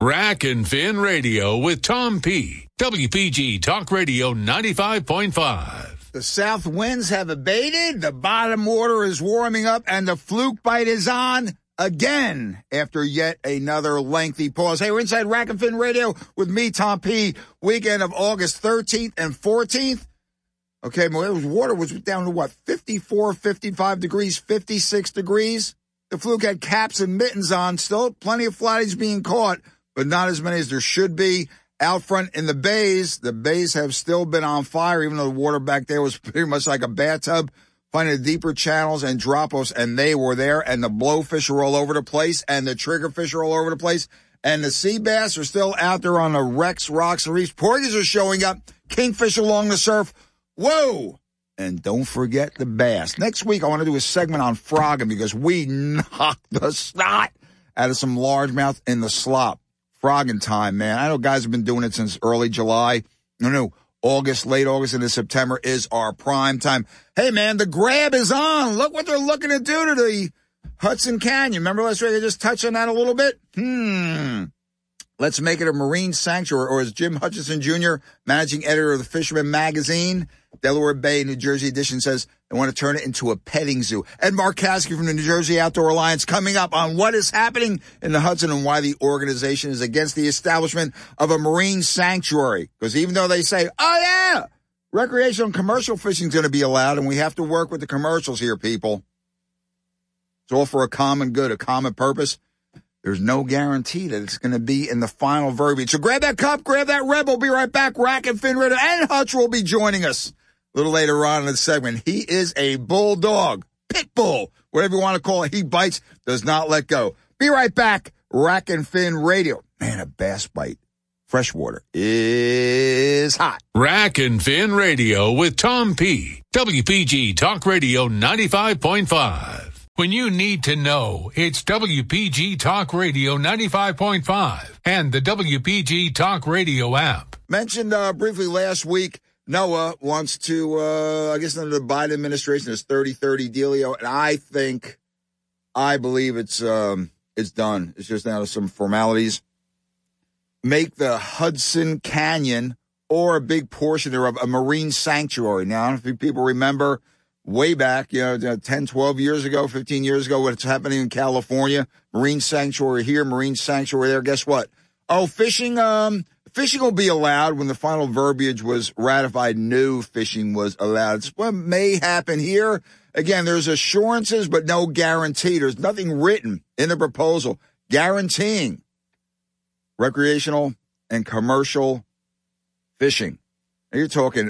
Rack and Fin Radio with Tom P. WPG Talk Radio 95.5. The south winds have abated, the bottom water is warming up, and the fluke bite is on again after yet another lengthy pause. Hey, we're inside Rack and Fin Radio with me, Tom P. Weekend of August 13th and 14th. Okay, water was down to what, 54, 55 degrees, 56 degrees? The fluke had caps and mittens on. Still plenty of flatties being caught, but not as many as there should be. Out front in the bays have still been on fire, even though the water back there was pretty much like a bathtub. Finding the deeper channels and drop-offs, and they were there, and the blowfish are all over the place, and the triggerfish are all over the place, and the sea bass are still out there on the wrecks, rocks, and reefs. Porgies are showing up, kingfish along the surf. Whoa! And don't forget the bass. Next week, I want to do a segment on frogging because we knocked the snot out of some largemouth in the slop. Frogging time, man. I know guys have been doing it since early July. No, August, late August into September is our prime time. Hey, man, the grab is on. Look what they're looking to do to the Hudson Canyon. Remember last week I just touched on that a little bit? Let's make it a marine sanctuary, or as Jim Hutchison Jr., managing editor of the Fisherman magazine, Delaware Bay, New Jersey edition, says they want to turn it into a petting zoo. Ed Markowski from the New Jersey Outdoor Alliance coming up on what is happening in the Hudson and why the organization is against the establishment of a marine sanctuary. Because even though they say, oh, yeah, recreational and commercial fishing is going to be allowed, and we have to work with the commercials here, people. It's all for a common good, a common purpose. There's no guarantee that it's going to be in the final verbiage. So grab that cup, grab that Red Bull. Be right back. Rack and Fin Radio and Hutch will be joining us a little later on in the segment. He is a bulldog, pit bull, whatever you want to call it. He bites, does not let go. Be right back. Rack and Fin Radio. Man, a bass bite. Freshwater is hot. Rack and Fin Radio with Tom P. WPG Talk Radio 95.5. When you need to know, it's WPG Talk Radio 95.5 and the WPG Talk Radio app. Mentioned briefly last week, NOAA wants to, I guess under the Biden administration, this 30-30 dealio, and I believe it's done. It's just now some formalities. Make the Hudson Canyon, or a big portion thereof, a marine sanctuary. Now, I don't know if people remember way back, 10, 12 years ago, 15 years ago, what's happening in California. Marine sanctuary here, marine sanctuary there. Guess what? Oh, fishing will be allowed when the final verbiage was ratified. New fishing was allowed. It's what may happen here. Again, there's assurances, but no guarantee. There's nothing written in the proposal guaranteeing recreational and commercial fishing. You're talking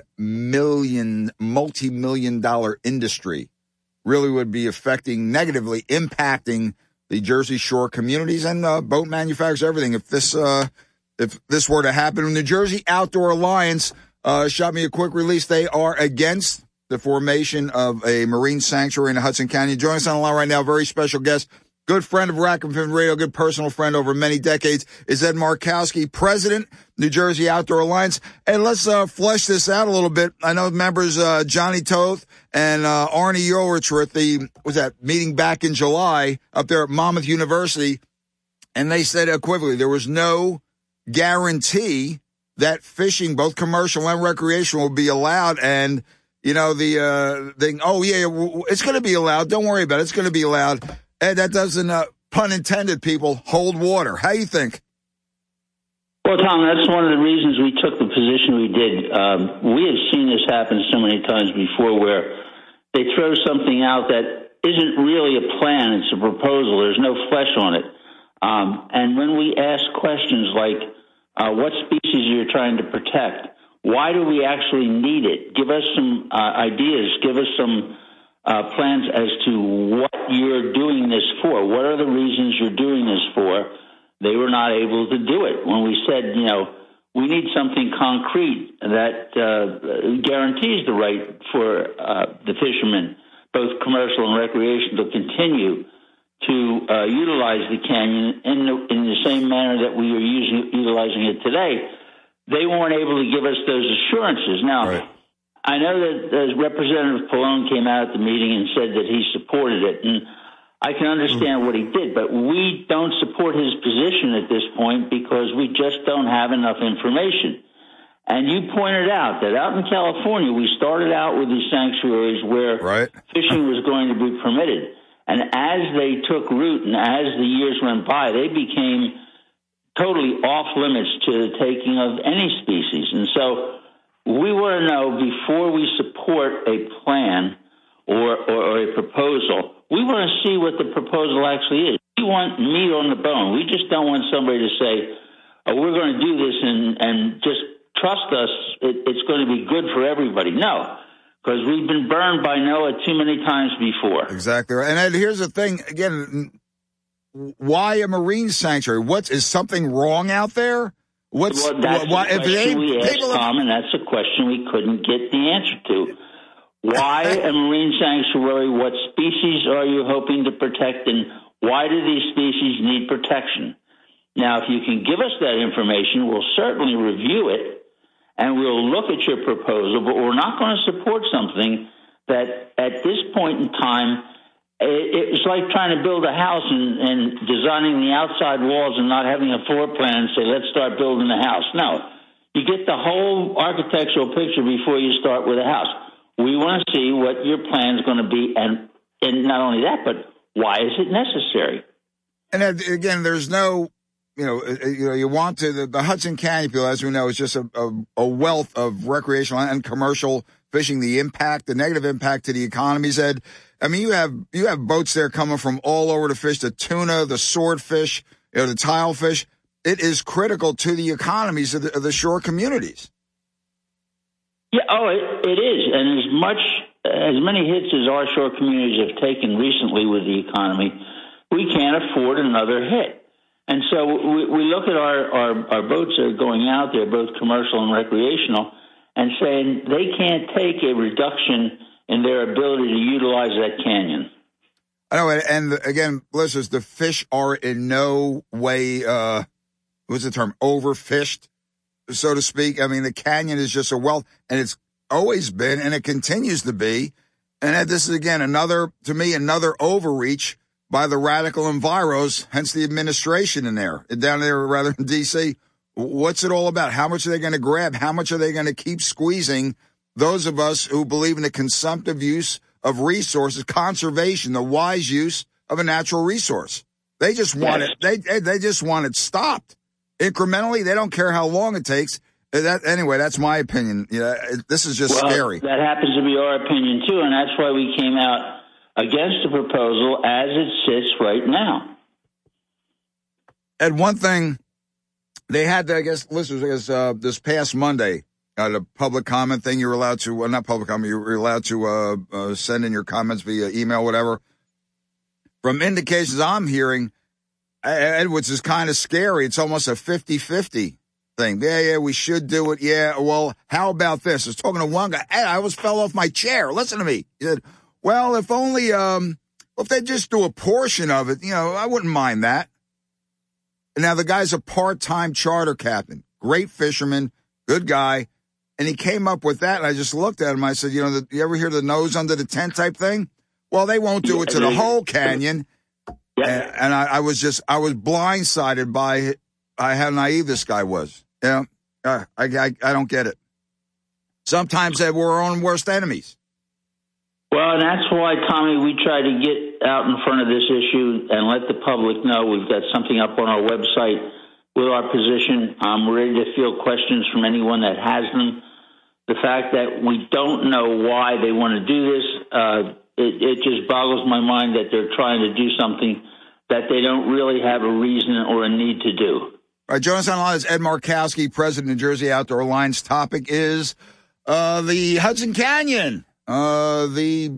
multi-million-dollar industry. Really would be affecting, negatively impacting the Jersey Shore communities and boat manufacturers, everything. If this were to happen, New Jersey Outdoor Alliance shot me a quick release. They are against the formation of a marine sanctuary in the Hudson Canyon. Joining us on the line right now, very special guest, good friend of Rack and Fin Radio, good personal friend over many decades, is Ed Markowski, president, New Jersey Outdoor Alliance. And let's flesh this out a little bit. I know members Johnny Toth and Arnie Ulrich were at the meeting back in July up there at Monmouth University, and they said equivocally there was no guarantee that fishing, both commercial and recreational, will be allowed. And the thing, oh yeah, it's going to be allowed. Don't worry about it. It's going to be allowed. Ed, that doesn't, pun intended, people, hold water. How you think? Well, Tom, that's one of the reasons we took the position we did. We have seen this happen so many times before where they throw something out that isn't really a plan. It's a proposal. There's no flesh on it. And when we ask questions like, what species are you trying to protect? Why do we actually need it? Give us some ideas. Give us some plans as to what you're doing this for. What are the reasons you're doing this for? They were not able to do it. When we said, we need something concrete that guarantees the right for the fishermen, both commercial and recreation, to continue to utilize the canyon in the same manner that we are utilizing it today, they weren't able to give us those assurances. Now, right. I know that Representative Pallone came out at the meeting and said that he supported it, and I can understand what he did, but we don't support his position at this point because we just don't have enough information. And you pointed out that out in California, we started out with these sanctuaries where fishing was going to be permitted. And as they took root and as the years went by, they became totally off limits to the taking of any species. And so we want to know before we support a plan or a proposal, we want to see what the proposal actually is. We want meat on the bone. We just don't want somebody to say, oh, we're going to do this and just trust us, it's going to be good for everybody. No, because we've been burned by NOAA too many times before. Exactly right. And Ed, here's the thing, again, why a marine sanctuary? Is something wrong out there? That's the question we asked, Tom, and that's a question we couldn't get the answer to. Why a marine sanctuary? What species are you hoping to protect, and why do these species need protection? Now, if you can give us that information, we'll certainly review it, and we'll look at your proposal, but we're not going to support something that at this point in time, it's like trying to build a house and designing the outside walls and not having a floor plan and say, let's start building the house. No, you get the whole architectural picture before you start with a house. We want to see what your plan is going to be, and not only that, but why is it necessary? And again, there's no, you want to, the Hudson Canyon Pool, as we know, is just a wealth of recreational and commercial fishing, the negative impact to the economies, Ed. I mean, you have boats there coming from all over to fish the tuna, the swordfish, the tilefish. It is critical to the economies of the shore communities. Yeah, it is. And as many hits as our shore communities have taken recently with the economy, we can't afford another hit. And so we look at our boats that are going out there, both commercial and recreational, and saying they can't take a reduction in their ability to utilize that canyon. I know, and again, listeners, the fish are in no way, what's the term, overfished, so to speak. I mean, the canyon is just a wealth, and it's always been, and it continues to be. And this is, again, another overreach by the radical enviros, hence the administration down there rather in D.C. What's it all about? How much are they going to grab? How much are they going to keep squeezing those of us who believe in the consumptive use of resources, conservation, the wise use of a natural resource? They just want it. They just want it stopped incrementally. They don't care how long it takes. Anyway, that's my opinion. This is just scary. That happens to be our opinion too, and that's why we came out against the proposal as it sits right now. And one thing they had, listeners, this past Monday, the public comment thing, you were allowed to, well, not public comment, you were allowed to send in your comments via email, whatever. From indications I'm hearing, which is kind of scary, it's almost a 50-50 thing. Yeah, we should do it. Yeah, well, how about this? I was talking to one guy. Hey, I almost fell off my chair. Listen to me. He said, well, if only, if they just do a portion of it, I wouldn't mind that. And now the guy's a part-time charter captain, great fisherman, good guy. And he came up with that, and I just looked at him. I said, you ever hear the nose under the tent type thing? Well, they won't do it to the whole canyon. Yeah. And I was blindsided by how naive this guy was. I don't get it. Sometimes we're our own worst enemies. Well, and that's why, Tommy, we try to get out in front of this issue and let the public know. We've got something up on our website with our position. We're ready to field questions from anyone that has them. The fact that we don't know why they want to do this, it just boggles my mind that they're trying to do something that they don't really have a reason or a need to do. All right, join us on the line is Ed Markowski, president of New Jersey Outdoor Alliance. Topic is the Hudson Canyon. The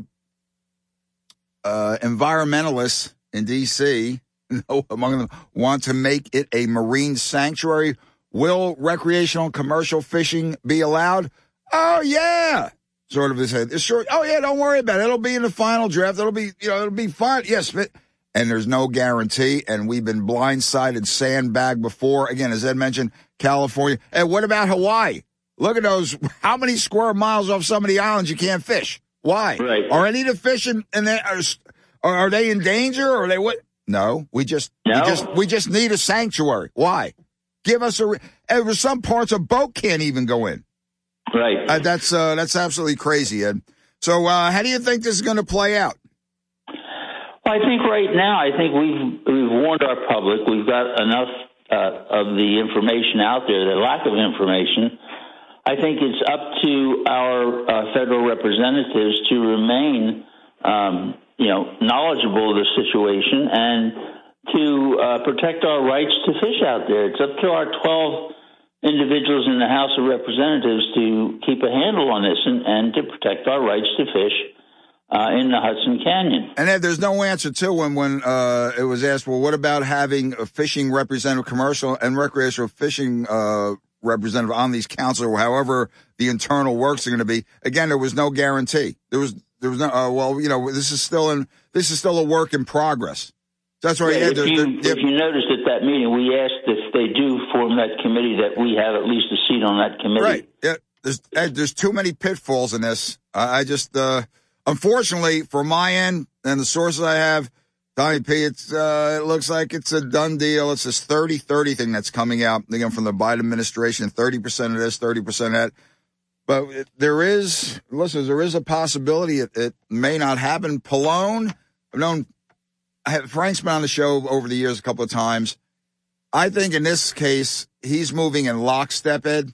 environmentalists in D.C., among them, want to make it a marine sanctuary. Will recreational and commercial fishing be allowed? Oh, yeah. Sort of, it's short. Oh, yeah, don't worry about it. It'll be in the final draft. It'll be fine. Yes, and there's no guarantee, and we've been blindsided, sandbagged before. Again, as Ed mentioned, California. And what about Hawaii? Look at those. How many square miles off some of the islands you can't fish? Why? Right. Are any of the fish Are they in danger, or are they what? No, we just need a sanctuary. Why? Give us some parts a boat can't even go in. Right. That's absolutely crazy, Ed. So how do you think this is going to play out? Well, I think right now, we've warned our public. We've got enough of the information out there, the lack of information. I think it's up to our federal representatives to remain, knowledgeable of the situation and to protect our rights to fish out there. It's up to our 12 individuals in the House of Representatives to keep a handle on this and to protect our rights to fish in the Hudson Canyon. And Ed, there's no answer to when it was asked, well, what about having a fishing representative, commercial and recreational fishing representative on these councils, or however the internal works are going to be? Again, there was no guarantee. There was no. This is still a work in progress. That's right. If you noticed at that meeting, we asked if they do form that committee that we have at least a seat on that committee. Right. Yeah. There's too many pitfalls in this. I just, unfortunately, from my end and the sources I have, Tommy P, it looks like it's a done deal. It's this 30-30 thing that's coming out again from the Biden administration. 30% of this, 30% of that. But there is a possibility it may not happen. Pallone, Frank's been on the show over the years a couple of times. I think in this case, he's moving in lockstep, Ed.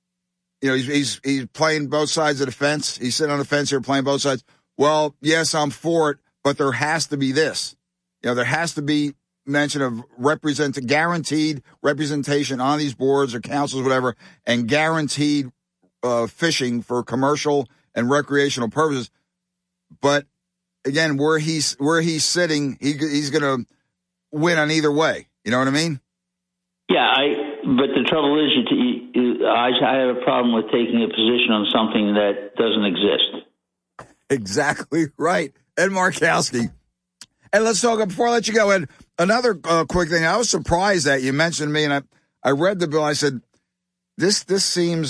He's playing both sides of the fence. He's sitting on the fence here playing both sides. Well, yes, I'm for it, but there has to be this. There has to be mention of guaranteed representation on these boards or councils, whatever, and guaranteed fishing for commercial and recreational purposes. But again, where he's sitting, he's going to win on either way. You know what I mean? Yeah, but the trouble is, I have a problem with taking a position on something that doesn't exist. Exactly right. Ed Markowski. And let's talk, before I let you go, Ed, another quick thing. I was surprised that you mentioned me, and I read the bill. I said, this seems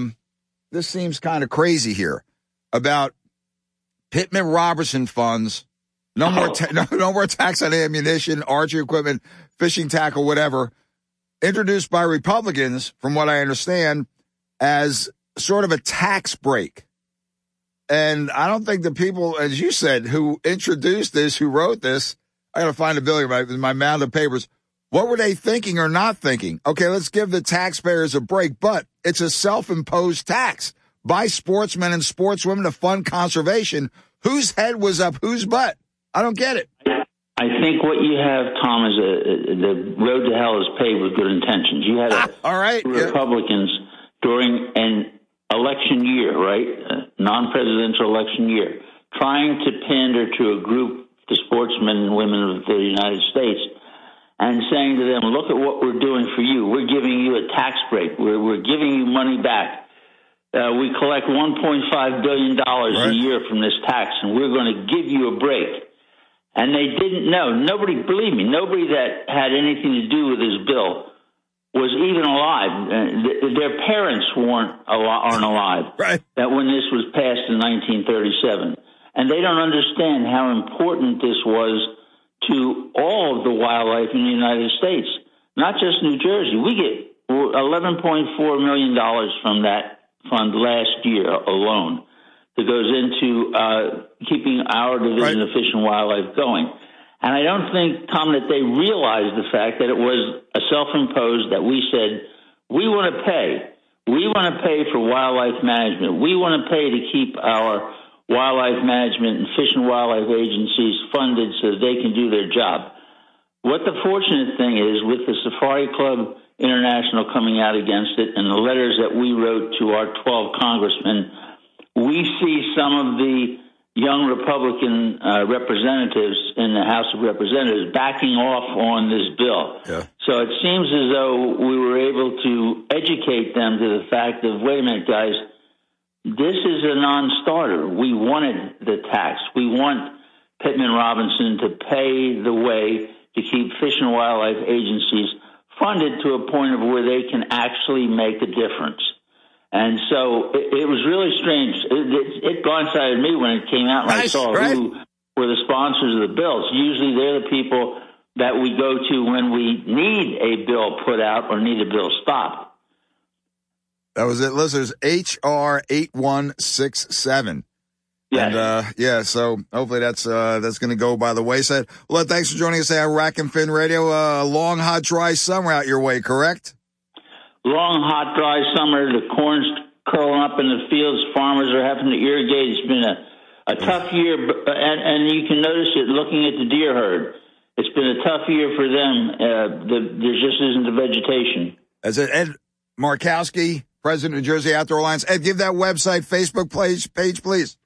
kind of crazy here about Pittman Robertson funds, no more tax on ammunition, archery equipment, fishing tackle, whatever, introduced by Republicans, from what I understand, as sort of a tax break. And I don't think the people, as you said, who introduced this, who wrote this, I got to find a bill here in my mound of papers. What were they thinking or not thinking? Okay, let's give the taxpayers a break, but it's a self-imposed tax by sportsmen and sportswomen to fund conservation. Whose head was up whose butt? I don't get it. I think what you have, Tom, is the road to hell is paved with good intentions. You had all right, Republicans during an election year, right? Non-presidential election year, trying to pander to a group, the sportsmen and women of the United States, and saying to them, look at what we're doing for you. We're giving you a tax break. We're giving you money back. We collect $1.5 billion a year from this tax, and we're going to give you a break. And they didn't know. Nobody, believe me, nobody that had anything to do with this bill was even alive. Their parents aren't alive. Right. That when this was passed in 1937. And they don't understand how important this was to all of the wildlife in the United States, not just New Jersey. We get $11.4 million from that fund last year alone that goes into keeping our division of Fish and Wildlife going. And I don't think, Tom, that they realized the fact that it was a self-imposed, that we said, we want to pay. We want to pay for wildlife management. We want to pay to keep our wildlife management and fish and wildlife agencies funded so that they can do their job. What the fortunate thing is, with the Safari Club International coming out against it and the letters that we wrote to our 12 congressmen, we see some of the young Republican representatives in the House of Representatives backing off on this bill. Yeah. So it seems as though we were able to educate them to the fact of, wait a minute, guys, this is a non-starter. We wanted the tax. We want Pittman Robertson to pay the way to keep Fish and Wildlife agencies funded to a point of where they can actually make a difference. And so it was really strange. It blindsided me when it came out and I saw were the sponsors of the bills. Usually they're the people that we go to when we need a bill put out or need a bill stopped. That was it, listeners. HR 8167. Yes. And, so hopefully that's going to go by the wayside. Well, thanks for joining us on Rack and Fin Radio. Long, hot, dry summer out your way, correct? Long, hot, dry summer. The corn's curling up in the fields. Farmers are having to irrigate. It's been a tough year, and you can notice it looking at the deer herd. It's been a tough year for them. There just isn't the vegetation. As Ed Markowski, President of New Jersey Outdoor Alliance. Ed, give that website, Facebook page, please.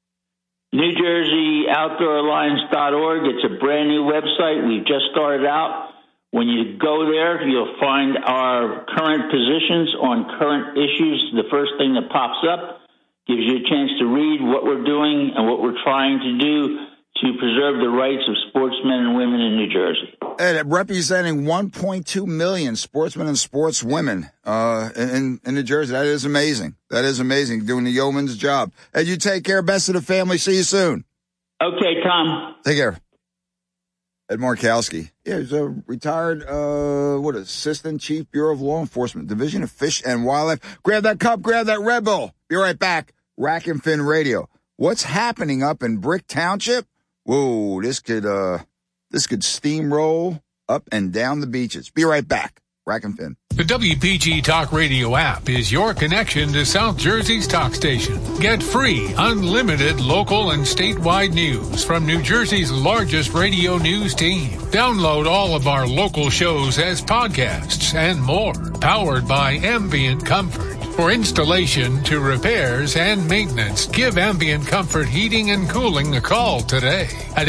NewJerseyOutdoorAlliance.org. It's a brand new website. We've just started out. When you go there, you'll find our current positions on current issues. The first thing that pops up gives you a chance to read what we're doing and what we're trying to do to preserve the rights of sportsmen and women in New Jersey. And representing 1.2 million sportsmen and sportswomen in New Jersey. That is amazing. That is amazing, doing the yeoman's job. And you take care. Best of the family. See you soon. Okay, Tom. Take care. Ed Markowski. Yeah, he's a retired, Assistant Chief Bureau of Law Enforcement, Division of Fish and Wildlife. Grab that cup, grab that Red Bull. Be right back. Rack and Fin Radio. What's happening up in Brick Township? Whoa, this could steamroll up and down the beaches. Be right back. Rack and Fin. The WPG Talk Radio app is your connection to South Jersey's talk station. Get free, unlimited local and statewide news from New Jersey's largest radio news team. Download all of our local shows as podcasts and more. Powered by Ambient Comfort. For installation to repairs and maintenance, give Ambient Comfort Heating and Cooling a call today at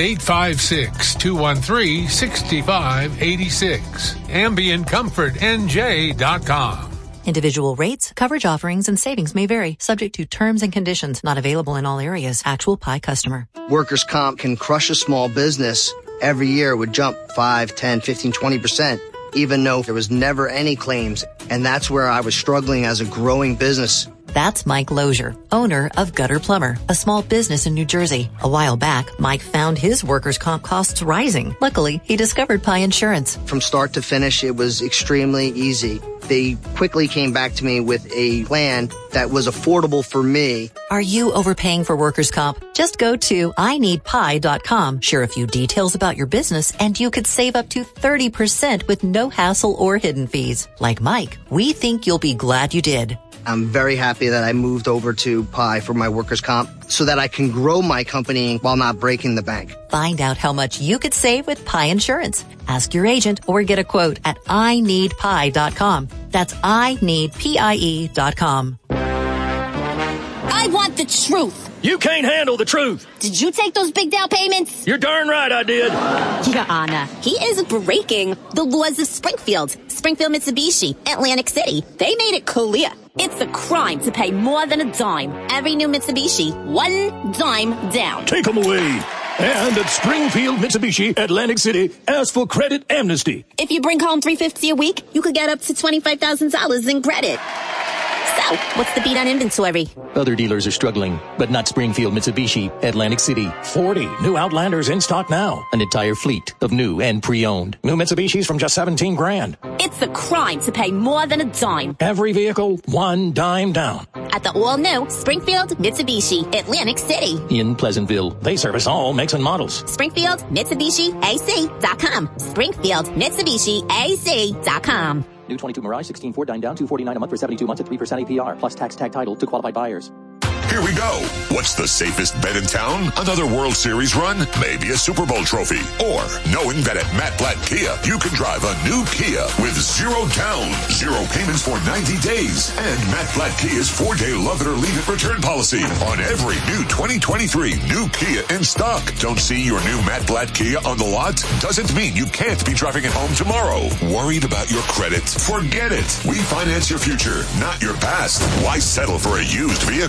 856-213-6586. AmbientComfortNJ.com. Individual rates, coverage offerings, and savings may vary, subject to terms and conditions. Not available in all areas. Actual PI customer. Workers' comp can crush a small business. Every year it would jump 5, 10, 15, 20%, even though there was never any claims. And that's where I was struggling as a growing business. That's Mike Lozier, owner of Gutter Plumber, a small business in New Jersey. A while back, Mike found his workers' comp costs rising. Luckily, he discovered PI Insurance. From start to finish, it was extremely easy. They quickly came back to me with a plan that was affordable for me. Are you overpaying for workers' comp? Just go to INeedPI.com, share a few details about your business, and you could save up to 30% with no hassle or hidden fees. Like Mike, we think you'll be glad you did. I'm very happy that I moved over to PI for my workers' comp so that I can grow my company while not breaking the bank. Find out how much you could save with PI Insurance. Ask your agent or get a quote at INeedPI.com. That's INeedPIE.com. I want the truth. You can't handle the truth. Did you take those big down payments? You're darn right I did. Your Honor, he is breaking the laws of Springfield Mitsubishi, Atlantic City. They made it clear. It's a crime to pay more than a dime. Every new Mitsubishi, one dime down. Take them away. And at Springfield Mitsubishi, Atlantic City, ask for credit amnesty. If you bring home $350 a week, you could get up to $25,000 in credit. So, what's the beat on inventory? Other dealers are struggling, but not Springfield Mitsubishi, Atlantic City. 40 new Outlanders in stock now. An entire fleet of new and pre-owned. New Mitsubishis from just $17,000. It's a crime to pay more than a dime. Every vehicle, one dime down. At the all-new Springfield Mitsubishi, Atlantic City. In Pleasantville, they service all makes and models. Springfield Mitsubishi AC.com. Springfield Mitsubishi AC.com. New 22 Mirage, 16 Ford, dine down, $249 a month for 72 months at 3% APR, plus tax tag title to qualified buyers. Here we go. What's the safest bet in town? Another World Series run? Maybe a Super Bowl trophy. Or knowing that at Matt Blatt Kia, you can drive a new Kia with 0 down, 0 payments for 90 days. And Matt Blatt Kia's 4-day love it or leave it return policy on every new 2023 new Kia in stock. Don't see your new Matt Blatt Kia on the lot? Doesn't mean you can't be driving it home tomorrow. Worried about your credit? Forget it. We finance your future, not your past. Why settle for a used vehicle when you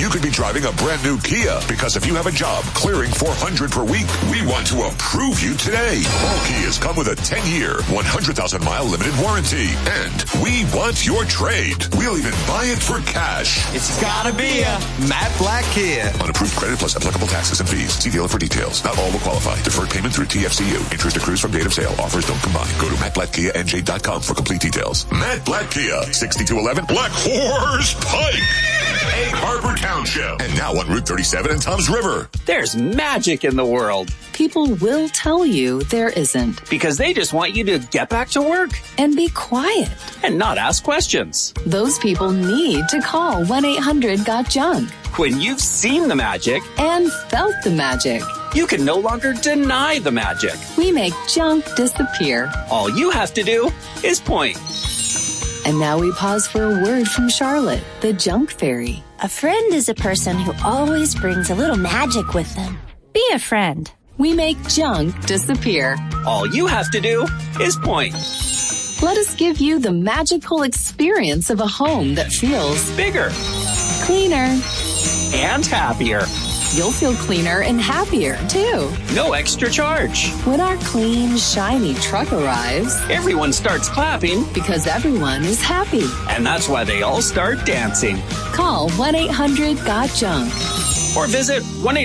you could be driving a brand new Kia, because if you have a job clearing $400 per week, we want to approve you today. All Kias come with a 10-year, 100,000-mile limited warranty, and we want your trade. We'll even buy it for cash. It's gotta be a Matt Blatt Kia. On approved credit plus applicable taxes and fees. See dealer for details. Not all will qualify. Deferred payment through TFCU. Interest accrues from date of sale. Offers don't combine. Go to MattBlattKiaNJ.com for complete details. Matt Blatt Kia, 6211 Black Horse Pike, Egg Harbor Township, and now on Route 37 in Toms River. There's magic in the world. People will tell you there isn't. Because they just want you to get back to work. And be quiet. And not ask questions. Those people need to call 1-800-GOT-JUNK. When you've seen the magic. And felt the magic. You can no longer deny the magic. We make junk disappear. All you have to do is point. And now we pause for a word from Charlotte, the junk fairy. A friend is a person who always brings a little magic with them. Be a friend. We make junk disappear. All you have to do is point. Let us give you the magical experience of a home that feels bigger, cleaner, and happier. You'll feel cleaner and happier, too. No extra charge. When our clean, shiny truck arrives, everyone starts clapping because everyone is happy. And that's why they all start dancing. Call 1-800-GOT-JUNK. Or visit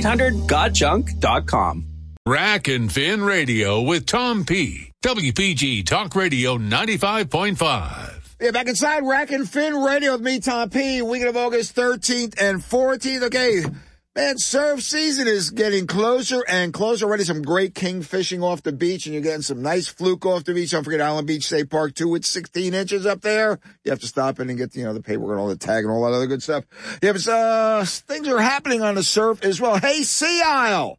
1-800-GOTJUNK.com. Rack and Fin Radio with Tom P. WPG Talk Radio 95.5. Yeah, back inside Rack and Fin Radio with me, Tom P. Weekend of August 13th and 14th. Okay, man, surf season is getting closer and closer. Already some great king fishing off the beach, and you're getting some nice fluke off the beach. Don't forget Island Beach State Park, too, with 16 inches up there. You have to stop in and get, the paperwork and all the tag and all that other good stuff. Yeah, but things are happening on the surf as well. Hey, Sea Isle!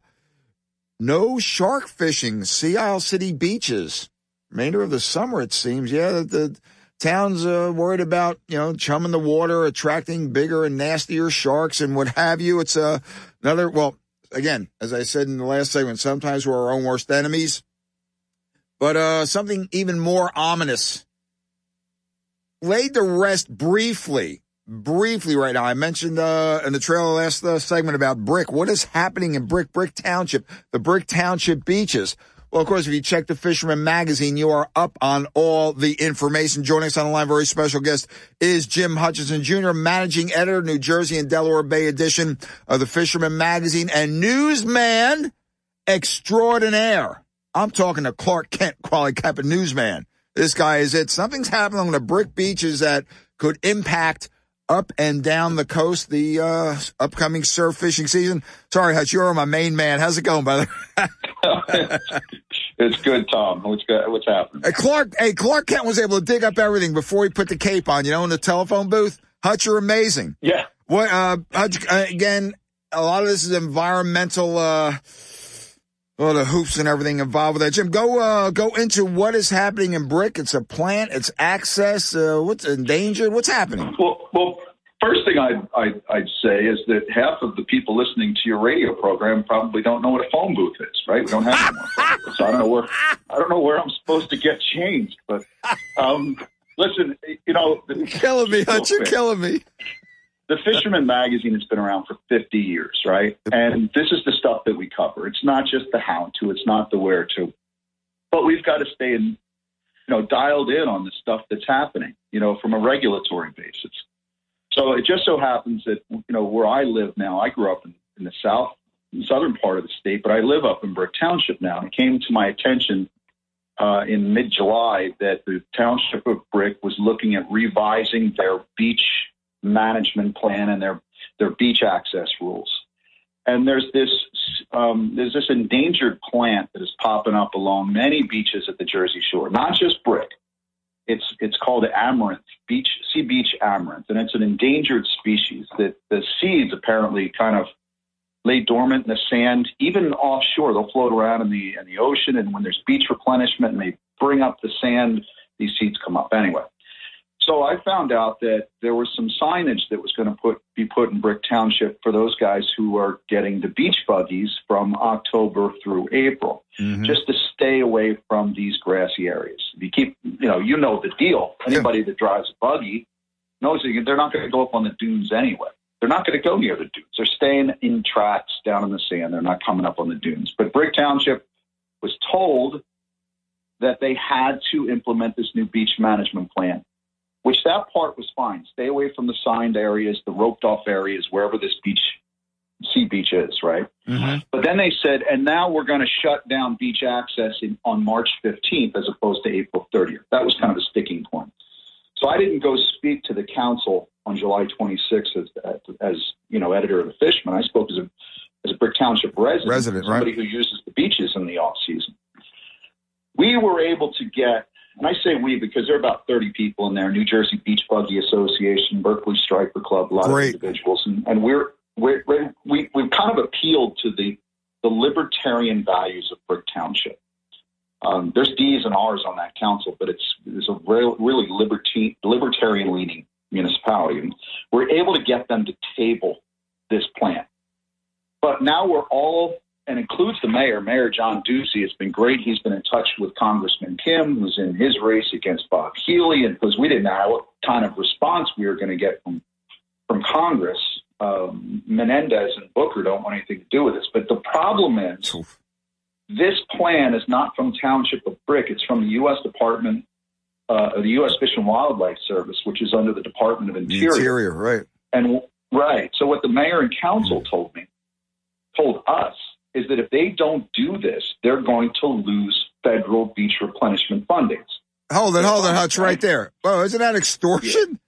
No shark fishing, Sea Isle City beaches. Remainder of the summer, it seems. Yeah, the town's worried about, chumming the water, attracting bigger and nastier sharks and what have you. It's another, well, again, as I said in the last segment, sometimes we're our own worst enemies. But something even more ominous. Laid to rest briefly right now. I mentioned in the trailer last segment about Brick. What is happening in Brick Township, the Brick Township beaches? Well, of course, if you check the Fisherman Magazine, you are up on all the information. Joining us on the line, very special guest, is Jim Hutchinson Jr., managing editor, New Jersey and Delaware Bay edition of the Fisherman Magazine, and newsman extraordinaire. I'm talking to Clark Kent, Quality Kappa newsman. This guy is it. Something's happening on the Brick beaches that could impact up and down the coast, the upcoming surf fishing season. Sorry, Hutch, you're my main man. How's it going, brother? It's good, Tom. What's happening? Clark Kent was able to dig up everything before he put the cape on, in the telephone booth. Hutch, you're amazing. Yeah. What, Hutch, again, a lot of this is environmental, the hoops and everything involved with that. Jim, go into what is happening in Brick. It's a plant. It's access. What's endangered? What's happening? Well, first thing I'd say is that half of the people listening to your radio program probably don't know what a phone booth is, right? We don't have one. So I don't know where I'm supposed to get changed. But listen, you're killing me, Hutch. You're killing me. The Fisherman Magazine has been around for 50 years, right? And this is the stuff that we cover. It's not just the how to, it's not the where to. But we've got to stay dialed in on the stuff that's happening, from a regulatory basis. So it just so happens that, where I live now, I grew up in the southern part of the state, but I live up in Brick Township now. And it came to my attention in mid-July that the Township of Brick was looking at revising their beach management plan and their beach access rules. And there's this endangered plant that is popping up along many beaches at the Jersey Shore, not just Brick. It's called amaranth, sea beach amaranth, and it's an endangered species that the seeds apparently kind of lay dormant in the sand, even offshore. They'll float around in the ocean, and when there's beach replenishment and they bring up the sand, these seeds come up. Anyway, so I found out that there was some signage that was going to be put in Brick Township for those guys who are getting the beach buggies from October through April, just to stay away from these grassy areas. If you keep, you know the deal. Anybody that drives a buggy knows that they're not going to go up on the dunes anyway. they're not going to go near the dunes. They're staying in tracks down in the sand. They're not coming up on the dunes. But Brick Township was told that they had to implement this new beach management plan, which that part was fine. Stay away from the signed areas, the roped off areas, wherever this sea beach is, right? Mm-hmm. But then they said, and now we're going to shut down beach access on March 15th as opposed to April 30th. That was kind of a sticking point. So I didn't go speak to the council on July 26th as editor of the Fishman. I spoke as a Brick Township resident, somebody who uses the beaches in the off season. We were able to get, and I say we because there are about 30 people in there, New Jersey Beach Buggy Association, Berkeley Striper Club, a lot of individuals, and we've kind of appealed to the libertarian values of Brick Township. There's D's and R's on that council, but it's a really libertarian-leaning municipality. And we're able to get them to table this plan. But now we're all, and includes the mayor, Mayor John Ducey. It's been great. He's been in touch with Congressman Kim, who's in his race against Bob Healy, and because we didn't know what kind of response we were going to get from Congress. Menendez and Booker don't want anything to do with this. But the problem is this plan is not from Township of Brick. It's from the U.S. Department of the U.S. Fish and Wildlife Service, which is under the Department of Interior. Interior, right. And right. So what the mayor and council told us is that if they don't do this, they're going to lose federal beach replenishment fundings. Hold it, Hutch, right there. Oh, isn't that extortion? Yeah.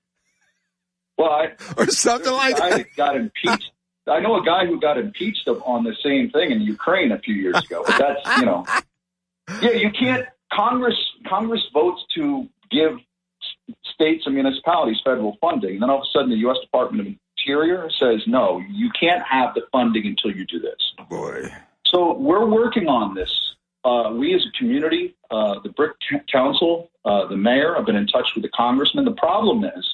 Well, or something like that. Got impeached. I know a guy who got impeached on the same thing in Ukraine a few years ago. But that's, yeah, you can't. Congress votes to give states and municipalities federal funding. And then all of a sudden the U.S. Department of Interior says, no, you can't have the funding until you do this. Boy. So we're working on this. We as a community, the Brick Council, the mayor, have been in touch with the congressman. The problem is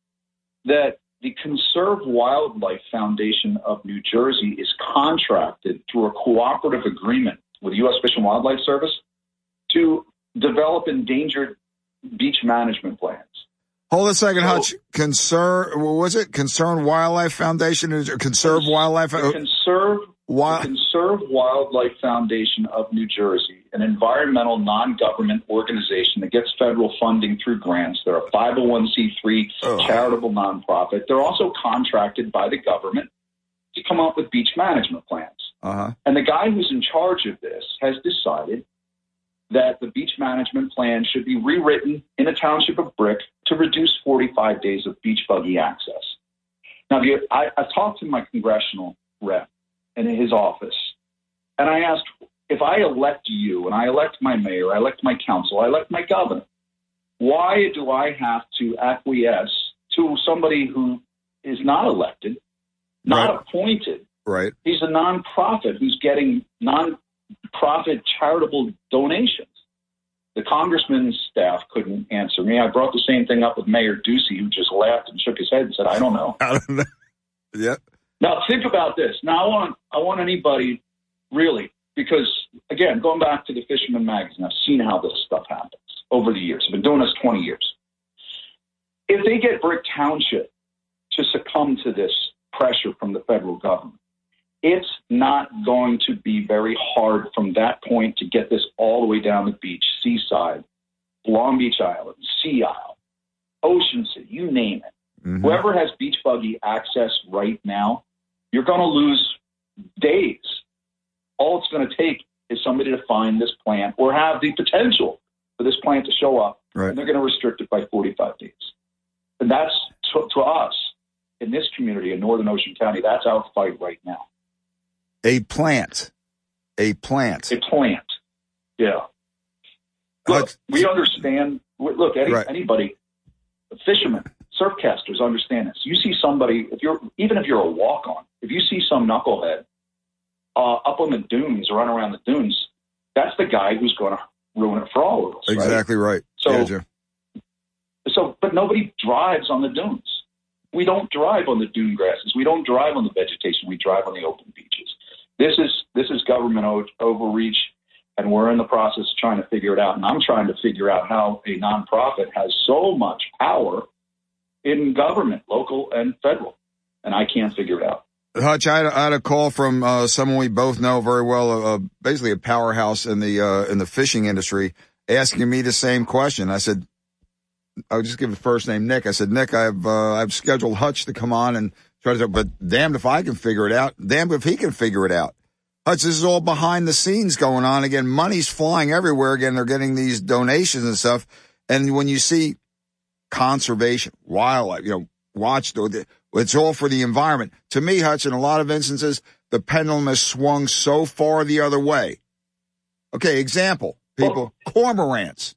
that the Conserve Wildlife Foundation of New Jersey is contracted through a cooperative agreement with the U.S. Fish and Wildlife Service to develop endangered beach management plans. Hold a second, Hutch. Concern Wildlife Foundation? Conserve Wildlife? Conserve Wildlife Foundation of New Jersey, an environmental non-government organization that gets federal funding through grants. They're a 501c3 charitable nonprofit. They're also contracted by the government to come up with beach management plans. Uh-huh. And the guy who's in charge of this has decided that the beach management plan should be rewritten in a township of Brick to reduce 45 days of beach buggy access. Now, I talked to my congressional rep in his office, and I asked, if I elect you and I elect my mayor, I elect my council, I elect my governor, why do I have to acquiesce to somebody who is not elected, not appointed? Right. He's a nonprofit who's getting nonprofit charitable donations. The congressman's staff couldn't answer me. I brought the same thing up with Mayor Ducey, who just laughed and shook his head and said, I don't know. Yeah. Now, think about this. Now, I want anybody, really, because, again, going back to the Fisherman magazine, I've seen how this stuff happens over the years. I've been doing this 20 years. If they get Brick Township to succumb to this pressure from the federal government, it's not going to be very hard from that point to get this all the way down the beach, Seaside, Long Beach Island, Sea Isle, Ocean City, you name it. Mm-hmm. Whoever has beach buggy access right now, you're going to lose days. All it's going to take is somebody to find this plant or have the potential for this plant to show up, right. And they're going to restrict it by 45 days. And that's, to us, in this community in Northern Ocean County, that's our fight right now. A plant. Yeah. Look, we understand. Look, anybody, fishermen, surfcasters understand this. You see somebody, even if you're a walk-on, if you see some knucklehead up on the dunes or run around the dunes, that's the guy who's going to ruin it for all of us. Exactly right. But nobody drives on the dunes. We don't drive on the dune grasses. We don't drive on the vegetation. We drive on the open beaches. This is government overreach, and we're in the process of trying to figure it out. And I'm trying to figure out how a nonprofit has so much power in government, local and federal. and I can't figure it out. Hutch, I had a call from someone we both know very well, basically a powerhouse in the fishing industry, asking me the same question. I said, I'll just give the first name Nick. I said, Nick, I've scheduled Hutch to come on and try to, but damned if I can figure it out. Damned if he can figure it out. Hutch, this is all behind the scenes going on. Again, money's flying everywhere. Again, they're getting these donations and stuff. And when you see conservation, wildlife, it's all for the environment. To me, Hutch, in a lot of instances, the pendulum has swung so far the other way. Okay, example, people, cormorants.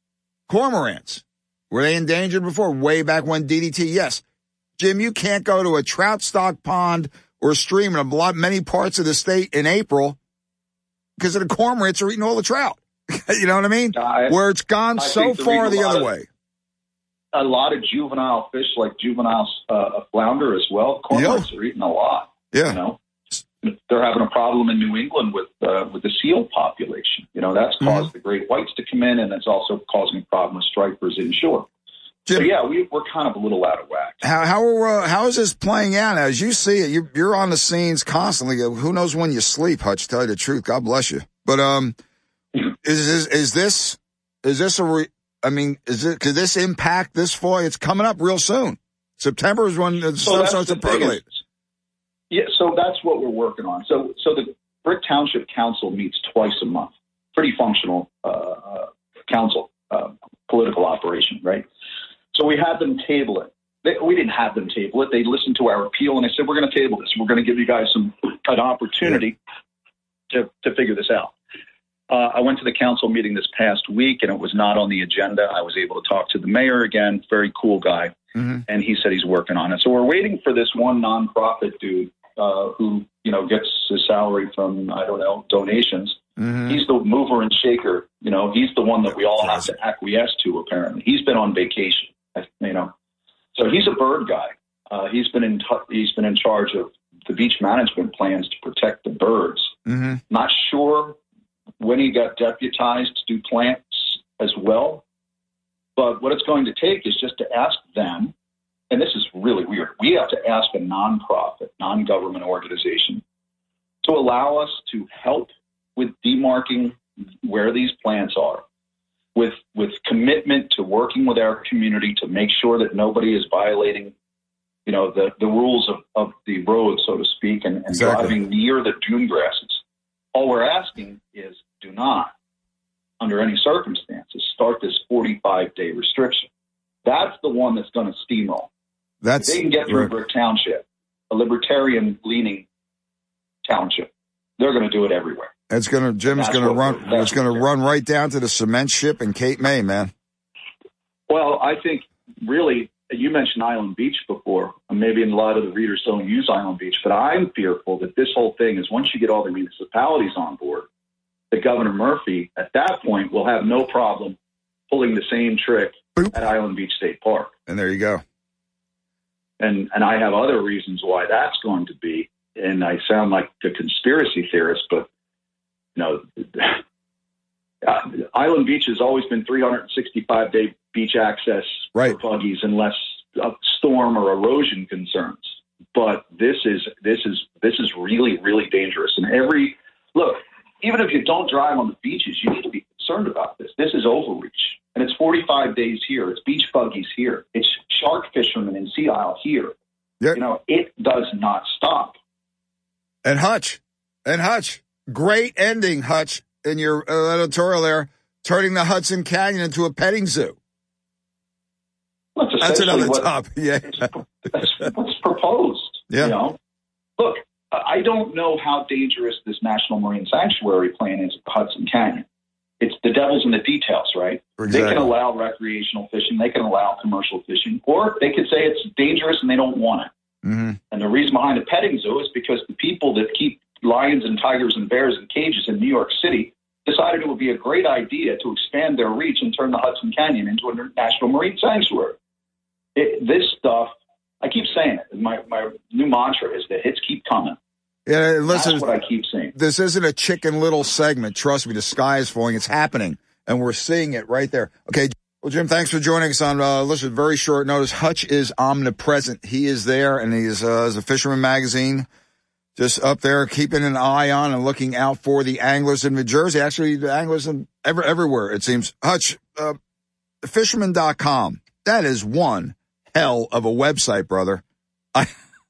Were they endangered before? Way back when DDT? Yes. Jim, you can't go to a trout stock pond or stream in many parts of the state in April because the cormorants are eating all the trout. You know what I mean? Where it's gone so far the other way. A lot of juvenile fish, like juvenile flounder as well. Cormorants are eating a lot. Yeah. You know, they're having a problem in New England with the seal population. You know, that's caused the great whites to come in, and it's also causing a problem with stripers inshore. Jim, so yeah, we're kind of a little out of whack. How is this playing out? As you see it, you're on the scenes constantly. Who knows when you sleep, Hutch? Tell you the truth, God bless you. But is this could this impact this fall? It's coming up real soon. September is when the stuff starts to percolate. Yeah, so that's what we're working on. So the Brick Township Council meets twice a month. Pretty functional council, political operation, right? So we had them table it. We didn't have them table it. They listened to our appeal, and they said, we're going to table this. We're going to give you guys an opportunity to figure this out. I went to the council meeting this past week, and it was not on the agenda. I was able to talk to the mayor again, very cool guy, and he said he's working on it. So we're waiting for this one nonprofit dude who, gets his salary from, donations. He's the mover and shaker. He's the one that we all have to acquiesce to, apparently. He's been on vacation, So he's a bird guy. He's been in charge of the beach management plans to protect the birds. Not sure when he got deputized to do plants as well. But what it's going to take is just to ask them, and this is really weird, we have to ask a nonprofit, non-government organization to allow us to help with demarking where these plants are, with commitment to working with our community to make sure that nobody is violating, the rules of the road, so to speak, and driving near the dune grasses. All we're asking is do not, under any circumstances, start this 45-day restriction. That's the one that's going to steamroll. If they can get through Brick Township, a libertarian-leaning township, they're going to do it everywhere. It's going to run right down to the cement ship in Cape May, man. Well, I think really, you mentioned Island Beach before. Maybe a lot of the readers don't use Island Beach, but I'm fearful that this whole thing is once you get all the municipalities on board, that Governor Murphy at that point will have no problem pulling the same trick at Island Beach State Park. And there you go. And I have other reasons why that's going to be. And I sound like a conspiracy theorist, but Island Beach has always been 365-day beach access for buggies unless a storm or erosion concerns. But this is really, really dangerous. And even if you don't drive on the beaches, you need to be concerned about this. This is overreach. And it's 45 days here. It's beach buggies here. It's shark fishermen in Sea Isle here. Yep. It does not stop. And Hutch, great ending, Hutch, in your editorial there, turning the Hudson Canyon into a petting zoo. That's another topic. Yeah. That's what's proposed. Yeah. Look, I don't know how dangerous this National Marine Sanctuary plan is at the Hudson Canyon. It's the devil's in the details, right? Exactly. They can allow recreational fishing. They can allow commercial fishing. Or they could say it's dangerous and they don't want it. And the reason behind a petting zoo is because the people that keep lions and tigers and bears in cages in New York City decided it would be a great idea to expand their reach and turn the Hudson Canyon into a National Marine Sanctuary. This stuff, I keep saying it. My new mantra is that hits keep coming. Yeah, listen, that's what I keep saying. This isn't a Chicken Little segment. Trust me, the sky is falling. It's happening, and we're seeing it right there. Okay. Well, Jim, thanks for joining us on, listen, very short notice. Hutch is omnipresent. He is there, and he is, as a Fisherman magazine, just up there keeping an eye on and looking out for the anglers in New Jersey. Actually, the anglers everywhere, it seems. Hutch, fisherman.com. That is one hell of a website, brother. I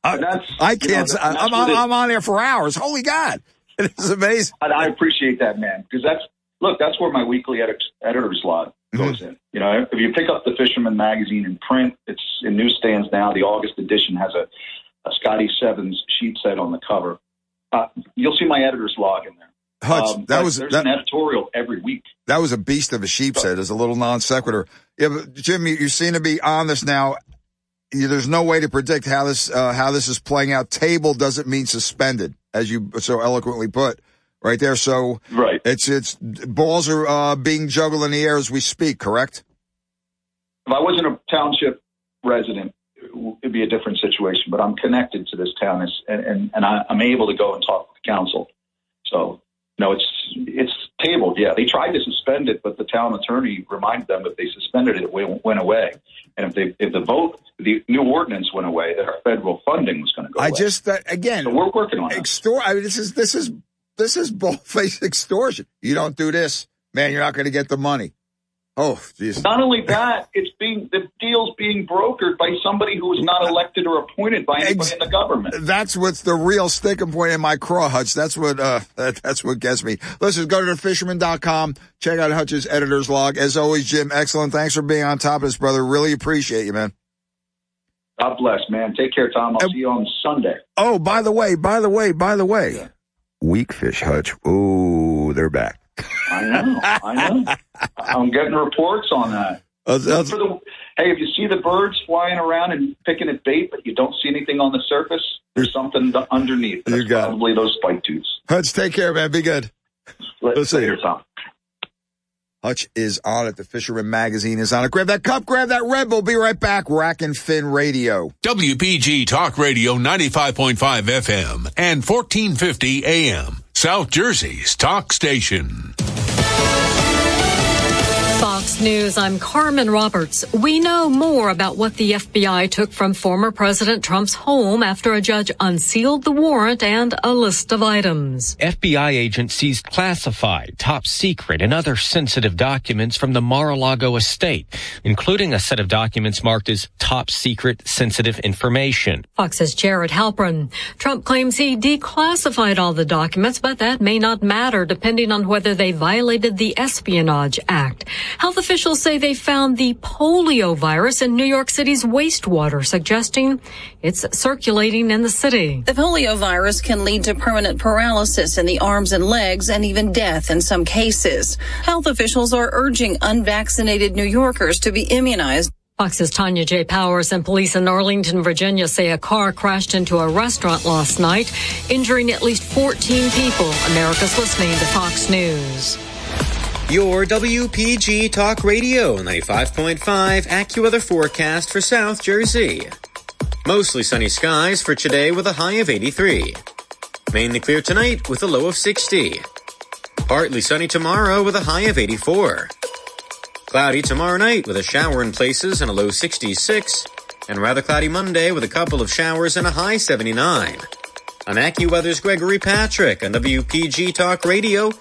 can't, I'm on there for hours. Holy God. It is amazing. I appreciate that, man, because that's where my weekly editor's log goes in. You know, if you pick up the Fisherman magazine in print, it's in newsstands now. The August edition has a Scotty Sevens sheet set on the cover. You'll see my editor's log in there. Hutch, there's an editorial every week. That was a beast of a sheep set, as a little non sequitur. Yeah, but Jim, you seem to be on this now. There's no way to predict how this is playing out. Table doesn't mean suspended, as you so eloquently put. Right there. So right. It's balls are being juggled in the air as we speak, correct? If I wasn't a township resident, it'd be a different situation, but I'm connected to this town and I'm able to go and talk with the council. So, no, it's tabled. Yeah, they tried to suspend it, but the town attorney reminded them that they suspended it, it went away. And if the new ordinance went away, that our federal funding was going to go away. Again, so we're working on it. This is bald-faced extortion. You don't do this, man, you're not going to get the money. Oh, jeez. Not only that, the deal's being brokered by somebody who is not elected or appointed by anybody in the government. That's what's the real sticking point in my craw, Hutch. That's what gets me. Listen, go to thefisherman.com. Check out Hutch's editor's log. As always, Jim, excellent. Thanks for being on top of this, brother. Really appreciate you, man. God bless, man. Take care, Tom. I'll see you on Sunday. Oh, by the way. Yeah. Weak fish, Hutch. Ooh, they're back. I know. I'm getting reports on that. Hey, if you see the birds flying around and picking at bait, but you don't see anything on the surface, there's something underneath. That's probably those spike tooths. Hutch, take care, man. Be good. Let's see you, Tom. Hutch is on it. The Fisherman magazine is on it. Grab that cup, grab that Red Bull. Be right back. Rack and Fin Radio. WPG Talk Radio 95.5 FM and 1450 AM. South Jersey's talk station. Fox News, I'm Carmen Roberts. We know more about what the FBI took from former President Trump's home after a judge unsealed the warrant and a list of items. FBI agents seized classified, top secret, and other sensitive documents from the Mar-a-Lago estate, including a set of documents marked as top secret sensitive information. Fox's Jared Halpern. Trump claims he declassified all the documents, but that may not matter depending on whether they violated the Espionage Act. Health officials say they found the polio virus in New York City's wastewater, suggesting it's circulating in the city. The polio virus can lead to permanent paralysis in the arms and legs and even death in some cases. Health officials are urging unvaccinated New Yorkers to be immunized. Fox's Tanya J. Powers and police in Arlington, Virginia say a car crashed into a restaurant last night, injuring at least 14 people. America's listening to Fox News. Your WPG Talk Radio 95.5 AccuWeather forecast for South Jersey. Mostly sunny skies for today with a high of 83. Mainly clear tonight with a low of 60. Partly sunny tomorrow with a high of 84. Cloudy tomorrow night with a shower in places and a low 66. And rather cloudy Monday with a couple of showers and a high 79. I'm AccuWeather's Gregory Patrick on WPG Talk Radio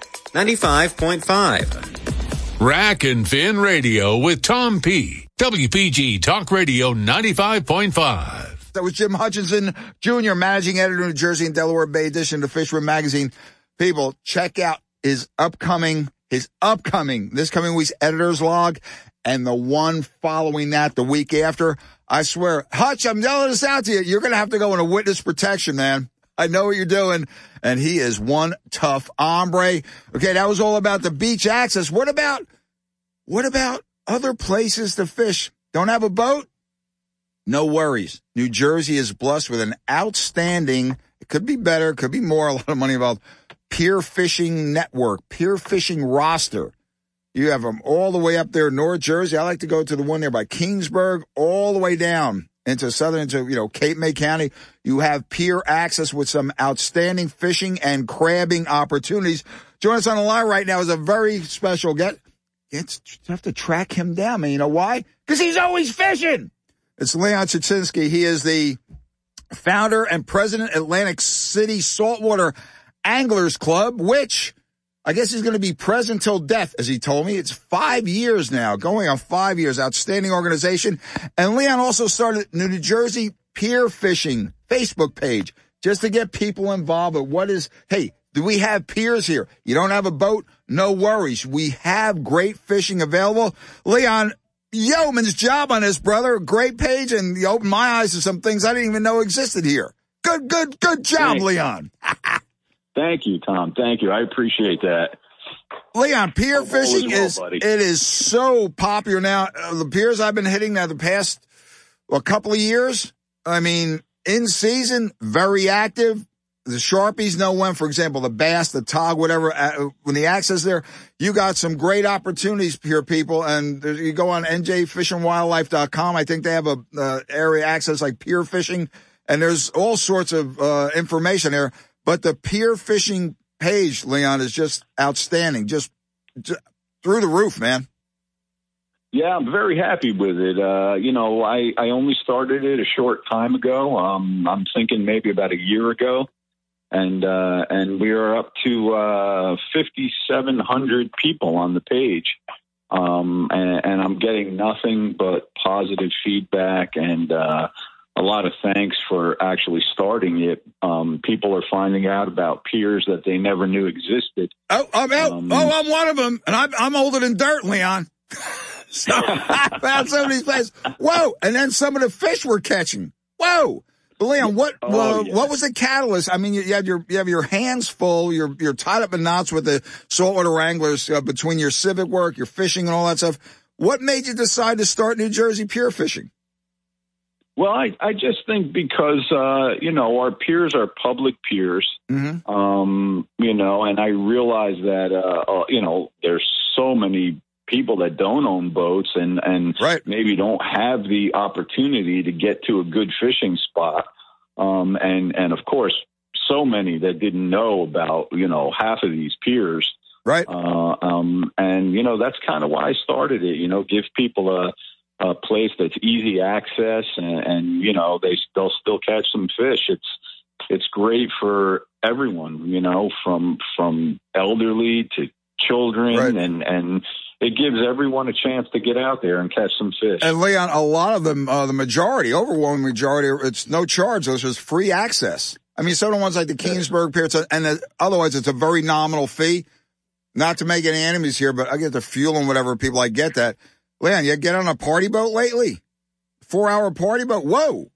95.5. Rack and Fin Radio with Tom P. WPG Talk Radio 95.5. That was Jim Hutchinson, Jr., managing editor of New Jersey and Delaware Bay edition of Fisherman magazine. People, check out his upcoming, this coming week's editor's log and the one following that the week after. I swear, Hutch, I'm yelling this out to you. You're going to have to go into witness protection, man. I know what you're doing. And he is one tough hombre. Okay, that was all about the beach access. What about other places to fish? Don't have a boat? No worries. New Jersey is blessed with an outstanding, it could be better, could be more, a lot of money involved, pier fishing network, pier fishing roster. You have them all the way up there in North Jersey. I like to go to the one there by Kingsburg, all the way down into Cape May County. You have pier access with some outstanding fishing and crabbing opportunities. Join us on the line right now is a very special guest. it's tough to track him down. Man, you know why? Because he's always fishing. It's Leon Chichinski. He is the founder and president, Atlantic City Saltwater Anglers Club, which I guess he's going to be president till death, as he told me. It's 5 years now, going on 5 years. Outstanding organization. And Leon also started the New Jersey Pier Fishing Facebook page just to get people involved with what is, hey, do we have piers here? You don't have a boat? No worries. We have great fishing available. Leon, yeoman's job on this, brother. Great page, and you opened my eyes to some things I didn't even know existed here. Good job, Leon. Thank you, Tom. Thank you. I appreciate that. Leon, pier fishing is so popular now. The piers I've been hitting now the past couple of years, I mean, in season, very active. The Sharpies know when, for example, the bass, the tog, whatever, when the access there, you got some great opportunities here, people. And you go on njfishandwildlife.com. I think they have a area access like pier fishing, and there's all sorts of information there. But the pier fishing page, Leon, is just outstanding, just through the roof, man. Yeah, I'm very happy with it. I only started it a short time ago. I'm thinking maybe about a year ago. And we are up to 5,700 people on the page. And I'm getting nothing but positive feedback and a lot of thanks for actually starting it. People are finding out about piers that they never knew existed. I'm one of them, and I'm older than dirt, Leon. So I found some of these places. Whoa! And then some of the fish we're catching. Whoa! But Leon, what was the catalyst? I mean, you have your hands full. You're tied up in knots with the saltwater anglers between your civic work, your fishing, and all that stuff. What made you decide to start New Jersey pier fishing? Well, I just think because, our piers are public piers, and I realize that, there's so many people that don't own boats and maybe don't have the opportunity to get to a good fishing spot. And of course, so many that didn't know about, half of these piers. Right. That's kind of why I started it, give people a place that's easy access and they'll still catch some fish. It's great for everyone, from elderly to children and it gives everyone a chance to get out there and catch some fish. And Leon, a lot of them, the overwhelming majority, it's no charge. Those is free access. I mean, some of the ones like the Keensburg Pier, otherwise it's a very nominal fee. Not to make any enemies here, but I get the fuel and whatever people, I get that. Leon, you get on a party boat lately? 4-hour party boat? Whoa.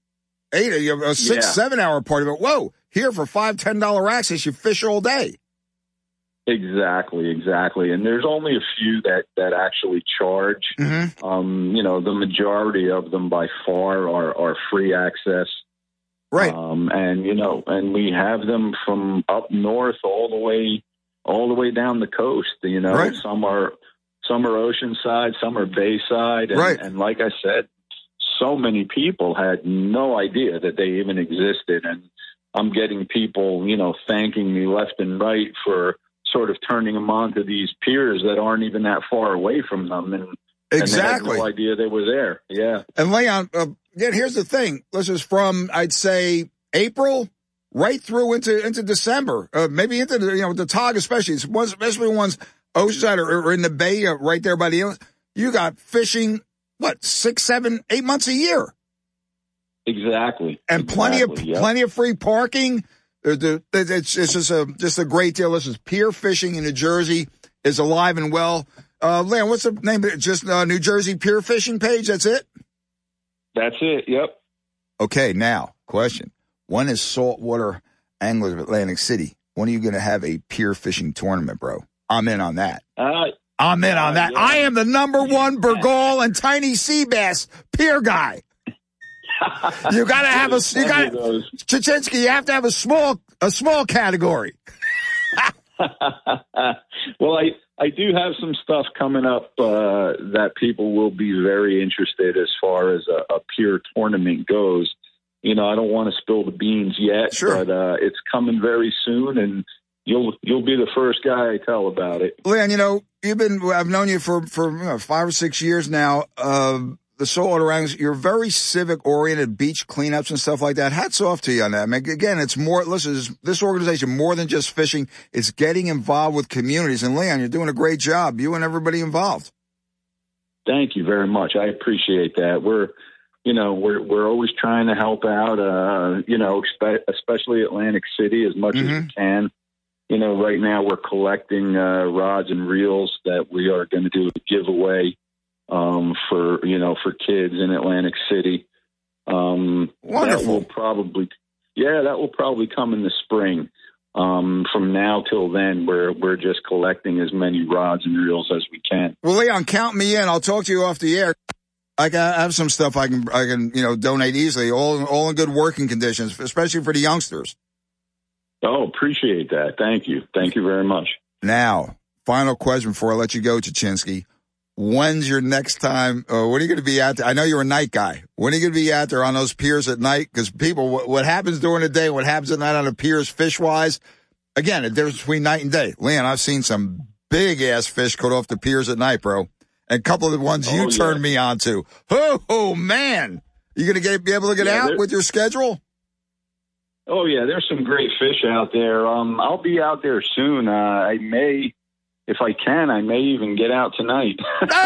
7 hour party boat? Whoa. Here for $5-10 access, you fish all day. Exactly. And there's only a few that actually charge. Mm-hmm. The majority of them by far are free access. Right. And we have them from up north all the way down the coast. Right. Some are oceanside, some are bayside. And like I said, so many people had no idea that they even existed. And I'm getting people, thanking me left and right for sort of turning them on to these piers that aren't even that far away from them. And they had no idea they were there. Yeah. And Leon, again, here's the thing. This is from, I'd say, April right through into December, maybe into the TOG especially, especially ones oceanside or in the bay right there by the inlet. You got fishing, 6, 7, 8 months a year. Exactly. And plenty of free parking. It's just a great deal. This is pier fishing in New Jersey is alive and well. Leon, what's the name of it? Just New Jersey Pier Fishing page? That's it? That's it. Yep. Okay. Now, question. When is Saltwater Anglers of Atlantic City? When are you going to have a pier fishing tournament, bro? I'm in on that. I'm in on that. Yeah. I am the number one Bergall and tiny sea bass pier guy. You got to have Chichinski, you have to have a small category. Well, I do have some stuff coming up that people will be very interested as far as a pier tournament goes. I don't want to spill the beans yet, sure. But it's coming very soon, and you'll be the first guy I tell about it. Leon, I've known you for 5 or 6 years now. The Saltwater Wranglers, you're very civic-oriented, beach cleanups and stuff like that. Hats off to you on that. I mean, again, it's more, listen, this organization, more than just fishing, it's getting involved with communities. And, Leon, you're doing a great job, you and everybody involved. Thank you very much. I appreciate that. We're always trying to help out, especially Atlantic City as much as we can. Right now we're collecting rods and reels that we are going to do a giveaway for kids in Atlantic City. Wonderful. That will probably come in the spring. From now till then, we're just collecting as many rods and reels as we can. Well, Leon, count me in. I'll talk to you off the air. I have some stuff I can donate easily, all in good working conditions, especially for the youngsters. Oh, appreciate that. Thank you. Thank you very much. Now, final question before I let you go, Chichinske. When's your next time? When are you going to be out there? I know you're a night guy. When are you going to be out there on those piers at night? Because people, what happens during the day, what happens at night on the piers fish-wise, again, the difference between night and day. Leon, I've seen some big-ass fish caught off the piers at night, bro. And a couple of the ones you turned me on to. Oh, man. You going to be able to get out with your schedule? Oh, yeah, there's some great fish out there. I'll be out there soon. I may, if I can, I may even get out tonight.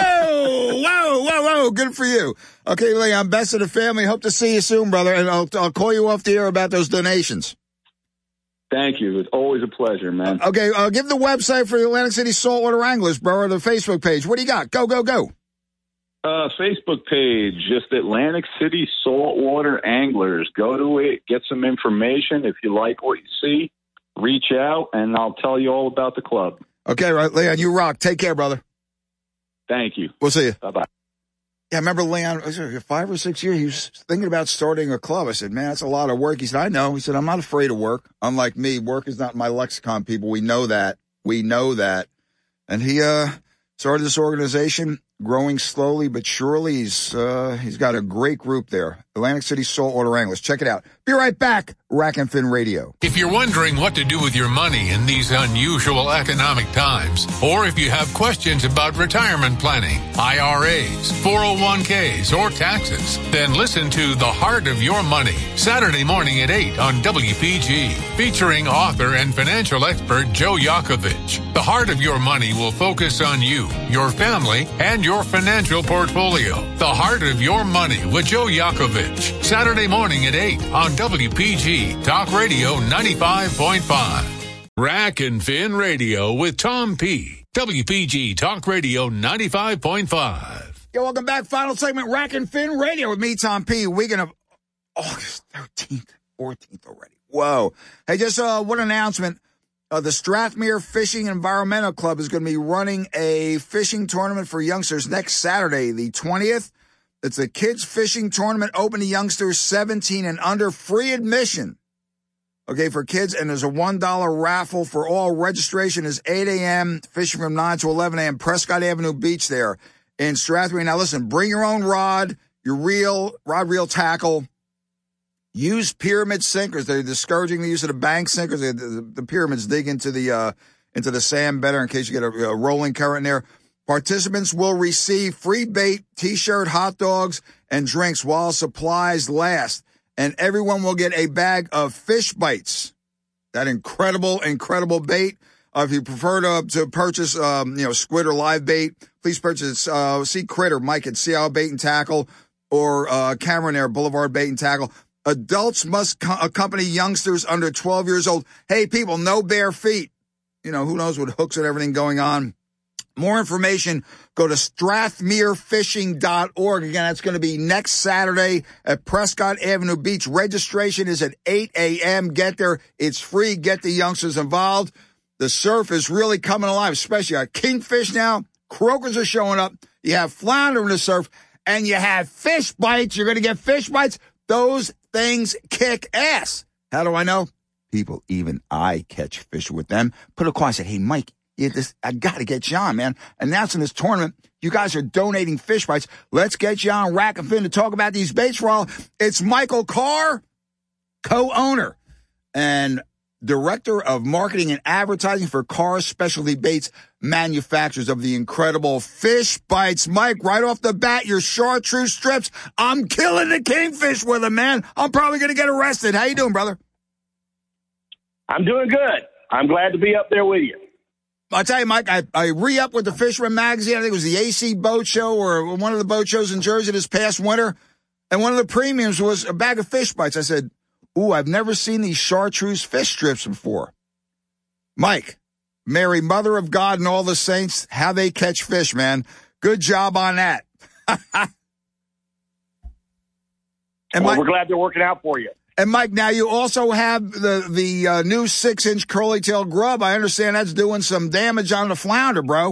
Whoa. Good for you. Okay, Leon, best of the family. Hope to see you soon, brother. And I'll call you off the air about those donations. Thank you. It's always a pleasure, man. Okay, give the website for the Atlantic City Saltwater Wranglers, bro, or the Facebook page. What do you got? Go. Facebook page, just Atlantic City Saltwater Anglers. Go to it, get some information. If you like what you see, reach out, and I'll tell you all about the club. Okay, right, Leon, you rock. Take care, brother. Thank you. We'll see you. Bye-bye. Yeah, I remember Leon, 5 or 6 years, he was thinking about starting a club. I said, man, that's a lot of work. He said, I know. He said, I'm not afraid of work. Unlike me, work is not my lexicon, people. We know that. And he started this organization, growing slowly but surely. He's got a great group there, Atlantic City Saltwater Anglers. Check it out. Be right back. Rack and Fin Radio. If you're wondering what to do with your money in these unusual economic times, or if you have questions about retirement planning, IRAs, 401ks, or taxes, then listen to The Heart of Your Money, Saturday morning at 8 on WPG, featuring author and financial expert Joe Yakovich. The Heart of Your Money will focus on you, your family, and your financial portfolio. The Heart of Your Money with Joe Yakovich, Saturday morning at 8 on WPG Talk Radio 95.5. Rack and Fin Radio with Tom P. WPG Talk Radio 95.5. Yo, welcome back. Final segment, Rack and Fin Radio with me, Tom P. Weekend of August 13th, 14th already. Whoa. Hey, just one announcement. The Strathmere Fishing Environmental Club is going to be running a fishing tournament for youngsters next Saturday, the 20th. It's a kids fishing tournament open to youngsters 17 and under, free admission. Okay, for kids, and there's a $1 raffle for all. Registration is 8 a.m., fishing from 9 to 11 a.m., Prescott Avenue Beach there in Strathmere. Now listen, bring your own rod, your reel, tackle. Use pyramid sinkers. They're discouraging the use of the bank sinkers. The pyramids dig into the sand better in case you get a rolling current there. Participants will receive free bait, T-shirt, hot dogs, and drinks while supplies last. And everyone will get a bag of fish bites. That incredible bait. If you prefer to purchase, squid or live bait, please purchase, see Critter, Mike at Seattle Bait and Tackle, or Cameron Air Boulevard Bait and Tackle. Adults must accompany youngsters under 12 years old. Hey, people, no bare feet. Who knows with hooks and everything going on. More information, go to strathmerefishing.org. Again, that's going to be next Saturday at Prescott Avenue Beach. Registration is at 8 a.m. Get there. It's free. Get the youngsters involved. The surf is really coming alive, especially our kingfish now. Croakers are showing up. You have flounder in the surf, and you have fish bites. You're going to get fish bites. Those things kick ass. How do I know? People, even I catch fish with them. Put a call. I said, hey, Mike, I got to get you on, man. Announcing this tournament, you guys are donating fish bites. Let's get you on Rack and Fin to talk about these baits for all. It's Michael Carr, co-owner. And Director of Marketing and Advertising for Carr Specialty Baits, manufacturers of the incredible Fish Bites. Mike, right off the bat, your chartreuse strips. I'm killing the kingfish with them, man. I'm probably going to get arrested. How you doing, brother? I'm doing good. I'm glad to be up there with you. I'll tell you, Mike, I re-upped with the Fisherman magazine. I think it was the AC Boat Show or one of the boat shows in Jersey this past winter. And one of the premiums was a bag of Fish Bites. I said, ooh, I've never seen these chartreuse fish strips before. Mike, Mary, Mother of God and all the saints, how they catch fish, man. Good job on that. And we're glad they're working out for you. And, Mike, now you also have the new 6-inch curly tail grub. I understand that's doing some damage on the flounder, bro.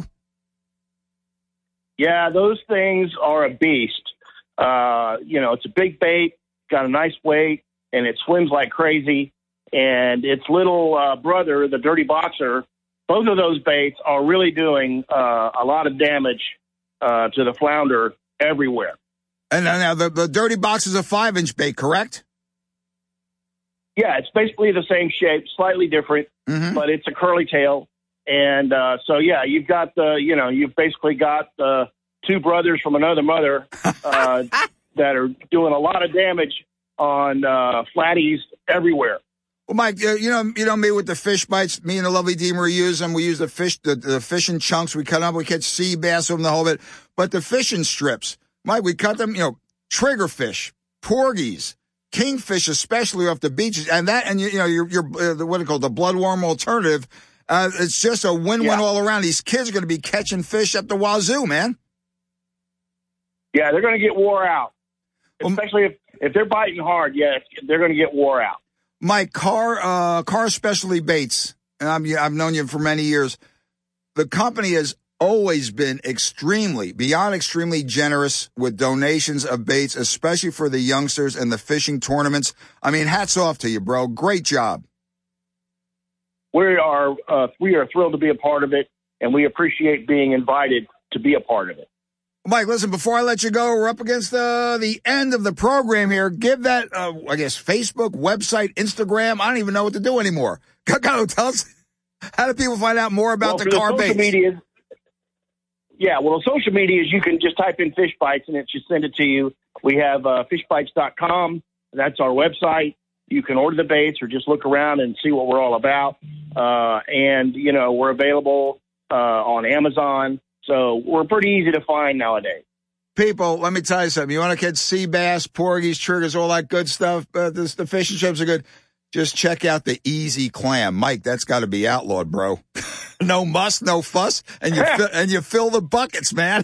Yeah, those things are a beast. It's a big bait, got a nice weight, and it swims like crazy. And its little brother, the Dirty Boxer, both of those baits are really doing a lot of damage to the flounder everywhere. And now the Dirty Box is a 5-inch bait, correct? Yeah, it's basically the same shape, slightly different, but it's a curly tail. And you've got you've basically got two brothers from another mother that are doing a lot of damage on flatties everywhere. Well, Mike, you know me with the Fish Bites. Me and the lovely Deemer use them. We use the fishing chunks. We cut them up. We catch sea bass with them, the whole bit. But the fishing strips, Mike, we cut them. Triggerfish, porgies, kingfish, especially off the beaches, and your what do you call it, the bloodworm alternative. It's just a win-win all around. These kids are going to be catching fish at the wazoo, man. Yeah, they're going to get wore out, especially if they're biting hard. Yeah, they're going to get wore out. Mike, Carr Specialty Baits, and I've known you for many years. The company has always been beyond extremely generous with donations of baits, especially for the youngsters and the fishing tournaments. I mean, hats off to you, bro. Great job. We are thrilled to be a part of it, and we appreciate being invited to be a part of it. Mike, listen, before I let you go, we're up against the end of the program here. Give that, Facebook, website, Instagram. I don't even know what to do anymore. Go, tell us, how do people find out more about the Carr baits? Social media is you can just type in Fish Bites and it should send it to you. We have fishbites.com. That's our website. You can order the baits or just look around and see what we're all about. We're available on Amazon. So we're pretty easy to find nowadays. People, let me tell you something. You want to catch sea bass, porgies, triggers, all that good stuff. The fishing chips are good. Just check out the Easy Clam. Mike, that's got to be outlawed, bro. No muss, no fuss, and you fill the buckets, man.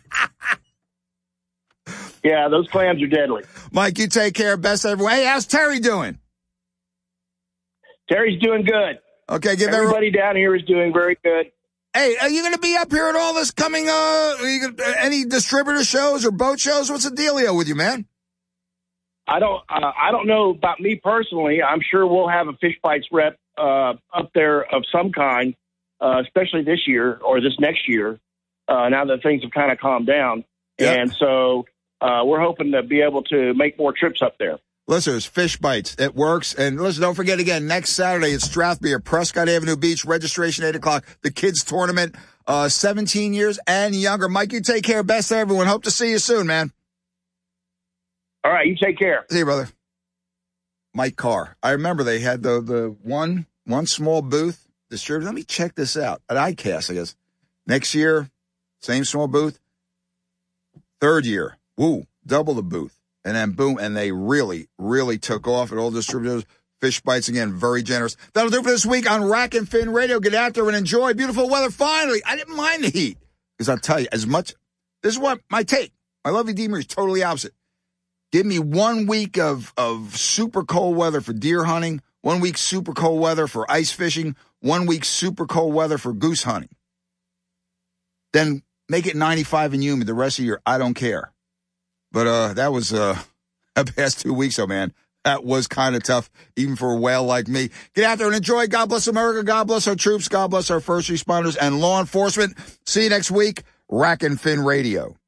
Yeah, those clams are deadly. Mike, you take care. Best everyone. Hey, how's Terry doing? Terry's doing good. Okay, everybody down here is doing very good. Hey, are you going to be up here at all this coming, any distributor shows or boat shows? What's the dealio with you, man? I don't know about me personally. I'm sure we'll have a Fish Bites rep up there of some kind, especially this year or this next year, now that things have kind of calmed down. Yep. And so we're hoping to be able to make more trips up there. Listeners, Fish Bites, it works. And listen, don't forget again, next Saturday at Strathmere at Prescott Avenue Beach, registration 8 o'clock, the kids tournament, 17 years and younger. Mike, you take care. Best to everyone. Hope to see you soon, man. All right, you take care. See you, brother. Mike Carr. I remember they had the one small booth distributor. Let me check this out at ICAST, I guess. Next year, same small booth. Third year, double the booth. And then boom, and they really, really took off at all distributors. Fish Bites, again, very generous. That'll do for this week on Rack and Fin Radio. Get out there and enjoy beautiful weather. Finally, I didn't mind the heat. Because I'll tell you, this is what my take. My lovely Deemer is totally opposite. Give me 1 week of super cold weather for deer hunting, 1 week super cold weather for ice fishing, 1 week super cold weather for goose hunting. Then make it 95 and humid the rest of the year. I don't care. But that was the past 2 weeks, man. That was kind of tough, even for a whale like me. Get out there and enjoy. God bless America. God bless our troops. God bless our first responders and law enforcement. See you next week. Rack and Fin Radio.